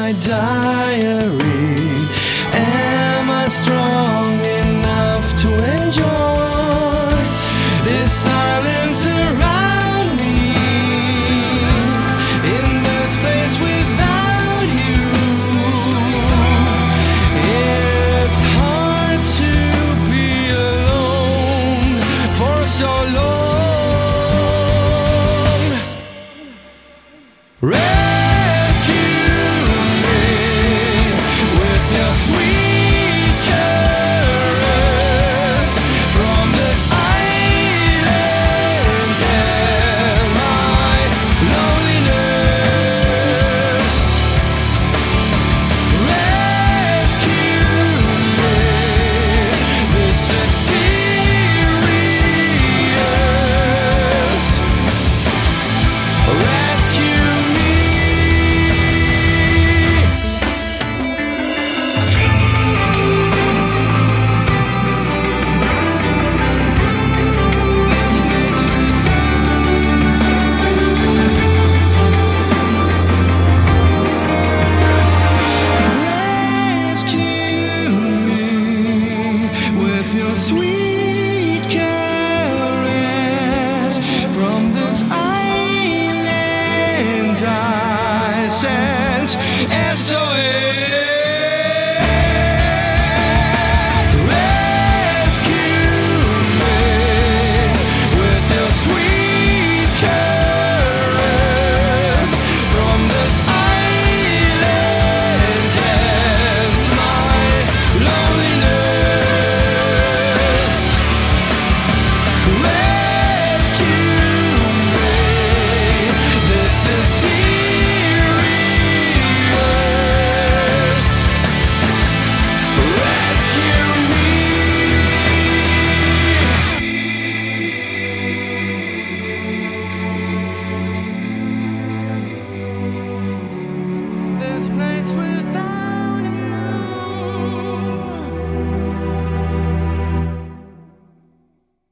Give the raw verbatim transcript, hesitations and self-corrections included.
my diary. Am I strong enough to enjoy this silence around me in this place without you? It's hard to be alone for so long. Rescue me with your sweet caress from this island and my loneliness. Rescue me, this is serious. Rescue me. With your sweet caress from this island I sent S O S. Rescue me with your sweet caress from this island ends my loneliness. Rescue me, this is serious. Rescue me. This place without